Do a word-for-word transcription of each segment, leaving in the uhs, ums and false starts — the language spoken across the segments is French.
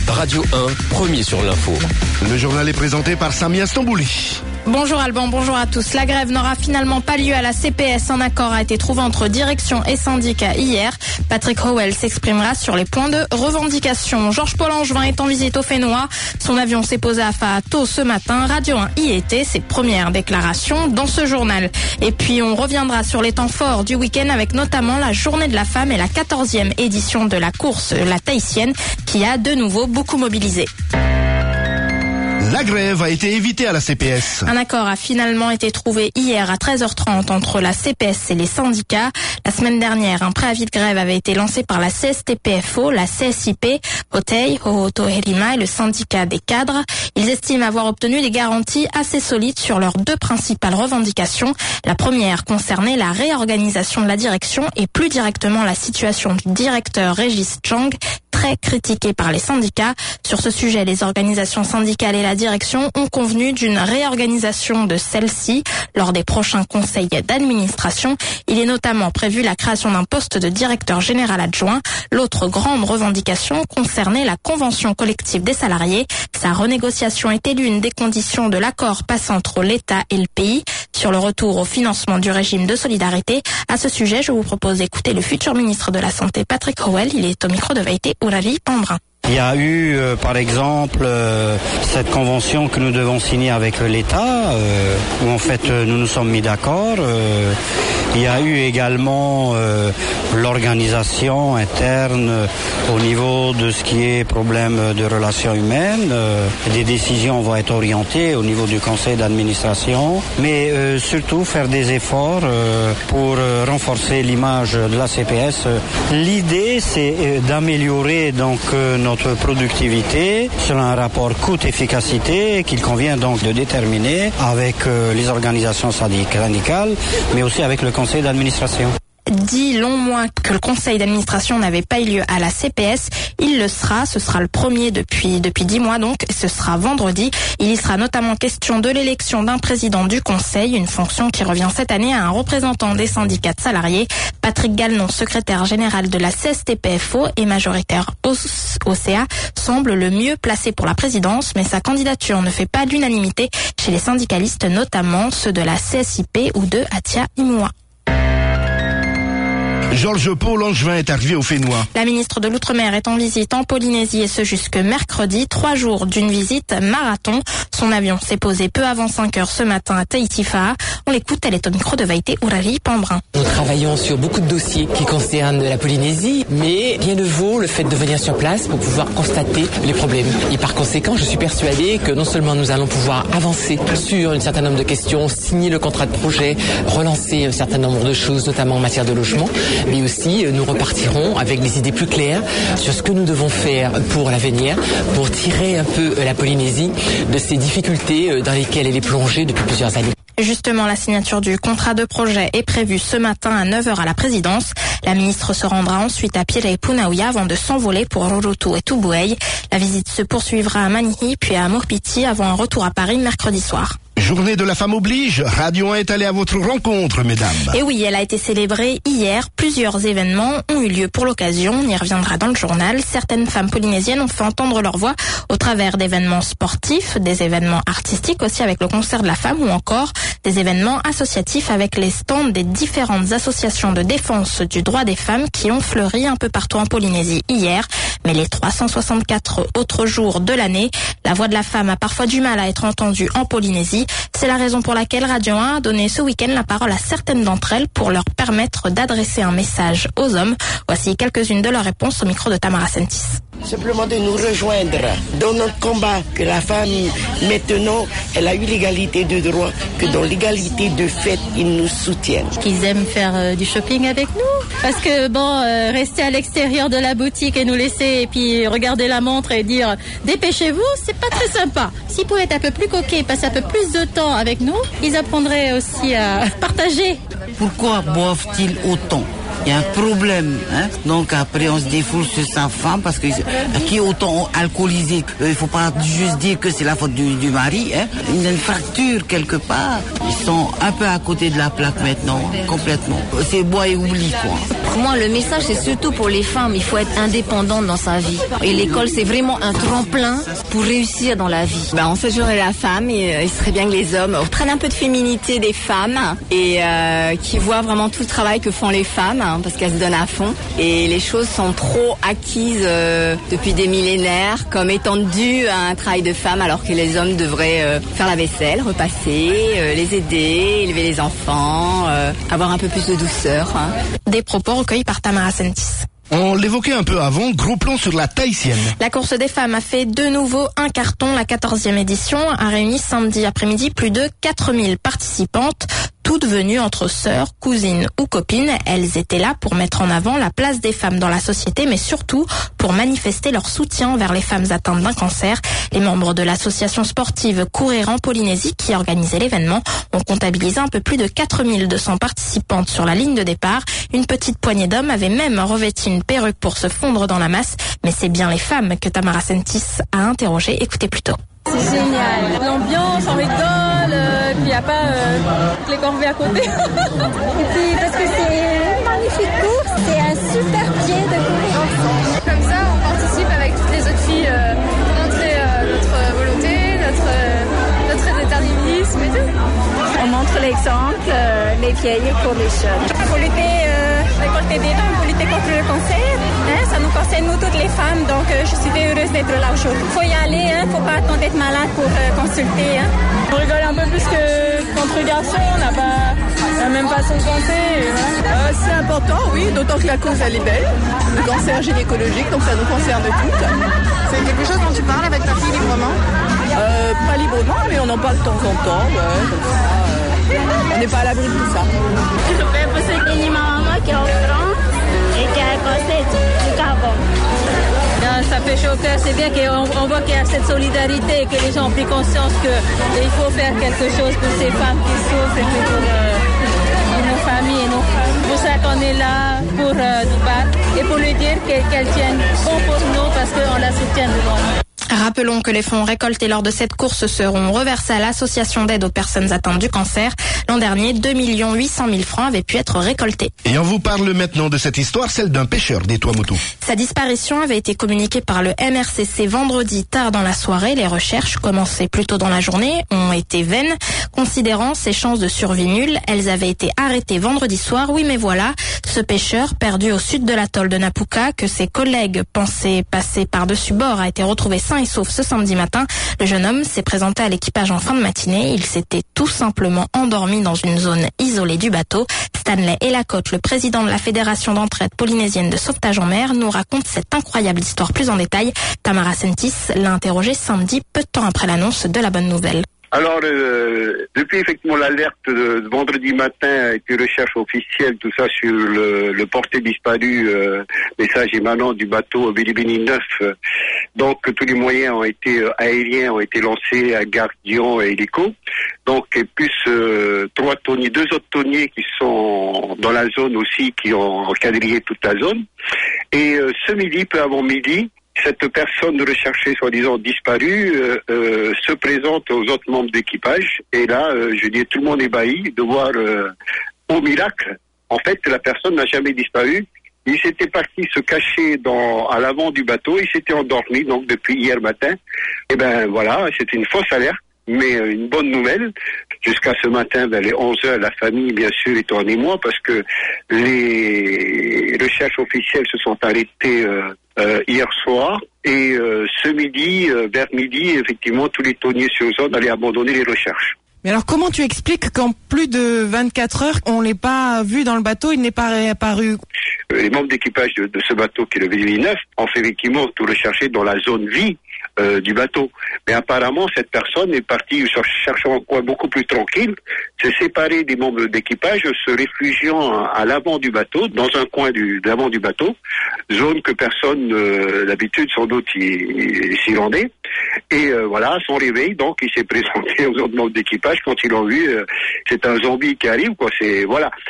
Radio un, premier sur l'info. Le journal est présenté par Samia Stambouli. Bonjour Alban, bonjour à tous. La grève n'aura finalement pas lieu à la C P S. Un accord a été trouvé entre direction et syndicats hier. Patrick Howell s'exprimera sur les points de revendication. Georges Paul Angevin est en visite au Fénois. Son avion s'est posé à Faa tôt ce matin. Radio un y était. Ses premières déclarations dans ce journal. Et puis on reviendra sur les temps forts du week-end avec notamment la Journée de la femme et la quatorzième édition de la course La Tahitienne qui a de nouveau beaucoup mobilisé. La grève a été évitée à la C P S. Un accord a finalement été trouvé hier à treize heures trente entre la C P S et les syndicats. La semaine dernière, un préavis de grève avait été lancé par la C S T P F O, la C S I P, Hotei, Ho'oto Herima et le syndicat des cadres. Ils estiment avoir obtenu des garanties assez solides sur leurs deux principales revendications. La première concernait la réorganisation de la direction et plus directement la situation du directeur Régis Chang, très critiqué par les syndicats. Sur ce sujet, les organisations syndicales et la direction ont convenu d'une réorganisation de celle-ci lors des prochains conseils d'administration. Il est notamment prévu la création d'un poste de directeur général adjoint. L'autre grande revendication concernait la convention collective des salariés. Sa renégociation était l'une des conditions de l'accord passé entre l'État et le pays sur le retour au financement du régime de solidarité. À ce sujet, je vous propose d'écouter le futur ministre de la Santé, Patrick Howell. Il est au micro de Vaïté Ourali Pambrin. Il y a eu, euh, par exemple, euh, cette convention que nous devons signer avec l'État, euh, où en fait euh, nous nous sommes mis d'accord. Euh, il y a eu également euh, l'organisation interne euh, au niveau de ce qui est problème de relations humaines. Euh, des décisions vont être orientées au niveau du conseil d'administration, mais euh, surtout faire des efforts euh, pour euh, renforcer l'image de la C P S. L'idée, c'est euh, d'améliorer donc euh, notre productivité selon un rapport coût-efficacité qu'il convient donc de déterminer avec euh, les organisations syndicales, mais aussi avec le conseil d'administration. Dix longs mois que le conseil d'administration n'avait pas eu lieu à la C P S, il le sera, ce sera le premier depuis depuis dix mois donc, ce sera vendredi. Il y sera notamment question de l'élection d'un président du conseil, une fonction qui revient cette année à un représentant des syndicats de salariés. Patrick Galnon, secrétaire général de la C S T P F O et majoritaire au, au C A, semble le mieux placé pour la présidence, mais sa candidature ne fait pas l'unanimité chez les syndicalistes, notamment ceux de la C S I P ou de Atia Imoua. Georges Paul Angevin est arrivé au Fénois. La ministre de l'Outre-mer est en visite en Polynésie et ce jusque mercredi. Trois jours d'une visite marathon. Son avion s'est posé peu avant cinq heures ce matin à Tahiti-Faa. On l'écoute, elle est au micro de Vaïté Ourali Pambrin. Nous travaillons sur beaucoup de dossiers qui concernent la Polynésie, mais rien ne vaut le fait de venir sur place pour pouvoir constater les problèmes. Et par conséquent, je suis persuadée que non seulement nous allons pouvoir avancer sur un certain nombre de questions, signer le contrat de projet, relancer un certain nombre de choses, notamment en matière de logement, mais aussi nous repartirons avec des idées plus claires sur ce que nous devons faire pour l'avenir, pour tirer un peu la Polynésie de ces difficultés dans lesquelles elle est plongée depuis plusieurs années. Justement, la signature du contrat de projet est prévue ce matin à neuf heures à la présidence. La ministre se rendra ensuite à Pire et Punaouia avant de s'envoler pour Rorotu et Tubuai. La visite se poursuivra à Manihi puis à Morpiti avant un retour à Paris mercredi soir. Journée de la femme oblige, Radio un est allé à votre rencontre, mesdames. Et oui, elle a été célébrée hier. Plusieurs événements ont eu lieu pour l'occasion. On y reviendra dans le journal. Certaines femmes polynésiennes ont fait entendre leur voix au travers d'événements sportifs, des événements artistiques aussi avec le concert de la femme ou encore des événements associatifs avec les stands des différentes associations de défense du droit des femmes qui ont fleuri un peu partout en Polynésie hier. Mais les trois cent soixante-quatre autres jours de l'année, la voix de la femme a parfois du mal à être entendue en Polynésie. C'est la raison pour laquelle Radio un a donné ce week-end la parole à certaines d'entre elles pour leur permettre d'adresser un message aux hommes. Voici quelques-unes de leurs réponses au micro de Tamara Sentis. Simplement de nous rejoindre dans notre combat, que la femme, maintenant, elle a eu l'égalité de droit, que dans l'égalité de fait, ils nous soutiennent. Qu'ils aiment faire euh, du shopping avec nous. Parce que, bon, euh, rester à l'extérieur de la boutique et nous laisser, et puis regarder la montre et dire « dépêchez-vous », c'est pas très sympa. S'ils pouvaient être un peu plus coquets, passer un peu plus de temps avec nous, ils apprendraient aussi à partager. Pourquoi boivent-ils autant ? Il y a un problème, hein. Donc après on se défoule sur sa femme parce que qui est autant alcoolisé, il ne faut pas juste dire que c'est la faute du, du mari, hein. Il y a une fracture quelque part. Ils sont un peu à côté de la plaque maintenant, complètement. C'est bois et oubli, quoi. Pour moi, le message, c'est surtout pour les femmes. Il faut être indépendante dans sa vie. Et l'école, c'est vraiment un tremplin pour réussir dans la vie. Ben, en cette journée de la femme, il, il serait bien que les hommes reprennent un peu de féminité des femmes et euh, qui voient vraiment tout le travail que font les femmes, hein, parce qu'elles se donnent à fond. Et les choses sont trop acquises euh, depuis des millénaires comme étant dues à un travail de femme, alors que les hommes devraient euh, faire la vaisselle, repasser, euh, les aider, élever les enfants, euh, avoir un peu plus de douceur. Hein. Des propos recueillis par Tamara Sentis. On l'évoquait un peu avant, gros plan sur la tahitienne. La course des femmes a fait de nouveau un carton. La quatorzième édition a réuni samedi après-midi plus de quatre mille participantes, toutes venues entre sœurs, cousines ou copines. Elles étaient là pour mettre en avant la place des femmes dans la société, mais surtout pour manifester leur soutien envers les femmes atteintes d'un cancer. Les membres de l'association sportive Courir en Polynésie, qui organisait l'événement, ont comptabilisé un peu plus de quatre mille deux cents participantes sur la ligne de départ. Une petite poignée d'hommes avait même revêtu une perruque pour se fondre dans la masse, mais c'est bien les femmes que Tamara Sentis a interrogées. Écoutez plutôt. C'est génial. L'ambiance, on rigole, euh, puis il n'y a pas euh, les corvées à côté. Et puis parce que c'est une magnifique course, c'est un super pied de courir ensemble. Comme ça, on participe avec toutes les autres filles, euh, montrer euh, notre volonté, notre, euh, notre déterminisme et tout. On montre l'exemple, euh, les vieilles pour les jeunes. Il faut lutter, euh, récolter des dons, il faut lutter contre le cancer. Hein, ça nous concerne, nous, toutes les femmes, donc euh, je suis heureuse d'être là aujourd'hui. Il faut y aller, il hein, ne faut pas attendre d'être malade pour euh, consulter. Hein. On rigole un peu plus que qu'entre garçons, on n'a pas la même façon de penser. Voilà. Euh, c'est important, oui, d'autant que la cause, elle est belle. Le cancer gynécologique, donc ça nous concerne toutes. C'est quelque chose dont tu parles avec ta fille librement euh, Pas librement, mais on en parle de temps en temps. Ouais, comme ça, euh, on n'est pas à l'abri de tout ça. Ça fait chaud au cœur, c'est bien qu'on on voit qu'il y a cette solidarité, que les gens ont pris conscience qu'il faut faire quelque chose pour ces femmes qui souffrent et pour, euh, pour nos familles et nos femmes. C'est pour ça qu'on est là pour euh, nous battre et pour lui dire qu'elle tienne bon pour nous parce qu'on la soutient de loin. Rappelons que les fonds récoltés lors de cette course seront reversés à l'association d'aide aux personnes atteintes du cancer. L'an dernier, deux millions huit cent mille francs avaient pu être récoltés. Et on vous parle maintenant de cette histoire, celle d'un pêcheur des Tuamotu. Sa disparition avait été communiquée par le M R C C vendredi tard dans la soirée. Les recherches, commencées plus tôt dans la journée, ont été vaines. Considérant ses chances de survie nulles, elles avaient été arrêtées vendredi soir. Oui, mais voilà, ce pêcheur, perdu au sud de l'atoll de Napuka, que ses collègues pensaient passer par-dessus bord, a été retrouvé sain et sauf ce samedi matin. Le jeune homme s'est présenté à l'équipage en fin de matinée. Il s'était tout simplement endormi dans une zone isolée du bateau. Stanley Elacotte, le président de la Fédération d'entraide polynésienne de sauvetage en mer, nous raconte cette incroyable histoire plus en détail. Tamara Sentis l'a interrogé samedi, peu de temps après l'annonce de la bonne nouvelle. Alors, euh, depuis effectivement l'alerte de, de vendredi matin et puis recherche officielle, tout ça sur le, le porté disparu, euh, message émanant du bateau Bilibini neuf, euh, donc tous les moyens ont été euh, aériens ont été lancés à Gardion et hélico, donc et plus euh, trois tonniers, deux autres tonniers qui sont dans la zone aussi, qui ont quadrillé toute la zone. Et euh, ce midi, peu avant midi, cette personne recherchée, soi-disant disparue, euh, euh, se présente aux autres membres d'équipage. Et là, euh, je dis, tout le monde est ébahi de voir, euh, au miracle, en fait, la personne n'a jamais disparu. Il s'était parti se cacher dans, à l'avant du bateau. Il s'était endormi, donc, depuis hier matin. Et ben voilà, c'était une fausse alerte, mais euh, une bonne nouvelle. Jusqu'à ce matin, vers les onze heures, la famille, bien sûr, est en émoi parce que les recherches officielles se sont arrêtées euh, euh, hier soir. Et euh, ce midi, euh, vers midi, effectivement, tous les tonniers sur zone allaient abandonner les recherches. Mais alors, comment tu expliques qu'en plus de vingt-quatre heures, on l'ait pas vu dans le bateau, il n'est pas réapparu? Les membres d'équipage de, de ce bateau, qui est le Bilibini neuf, ont fait effectivement tout rechercher dans la zone vie euh, du bateau. Mais apparemment, cette personne est partie cherchant un coin beaucoup plus tranquille, s'est séparée des membres d'équipage, se réfugiant à, à l'avant du bateau, dans un coin du, de l'avant du bateau, zone que personne, euh, d'habitude, sans doute, s'y rendait. Et euh, voilà, à son réveil, donc, il s'est présenté aux autres membres d'équipage. Quand ils l'ont vu, euh, c'est un zombie qui arrive, quoi. C'est voilà.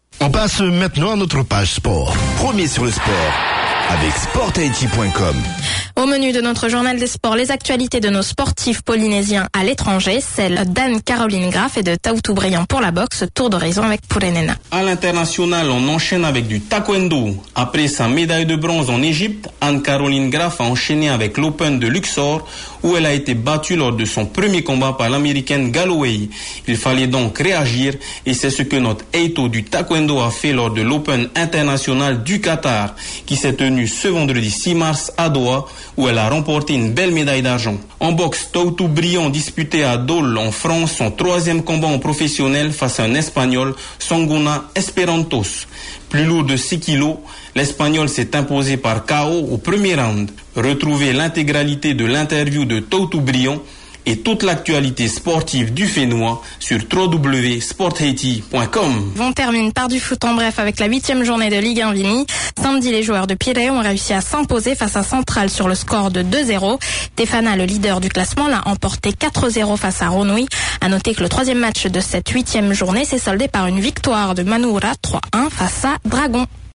On passe maintenant à notre page sport. Premier sur le sport avec sport haïti point com. Au menu de notre journal des sports, les actualités de nos sportifs polynésiens à l'étranger, celle d'Anne-Caroline Graff et de Taoutou Briand pour la boxe, tour d'horizon avec Pourenena. À l'international, on enchaîne avec du taekwondo. Après sa médaille de bronze en Égypte, Anne-Caroline Graff a enchaîné avec l'Open de Luxor, où elle a été battue lors de son premier combat par l'américaine Galloway. Il fallait donc réagir, et c'est ce que notre Eito du taekwondo a fait lors de l'Open international du Qatar, qui s'est tenu ce vendredi six mars à Doha, où elle a remporté une belle médaille d'argent. En boxe, Taoutou Briand disputait à Dole en France son troisième combat en professionnel face à un Espagnol, Sanguna Esperantos. Plus lourd de six kilos, l'Espagnol s'est imposé par K O au premier round. Retrouvez l'intégralité de l'interview de Taoutou Briand et toute l'actualité sportive du Fénois sur w w w point sport haiti point com. On termine par du foot en bref avec la huitième journée de Ligue un Vini. Samedi, les joueurs de Pirée ont réussi à s'imposer face à Central sur le score de deux zéro. Tefana, le leader du classement, l'a emporté quatre zéro face à Ronouille. À noter que le troisième match de cette huitième journée s'est soldé par une victoire de Manoura trois un face à Dragon.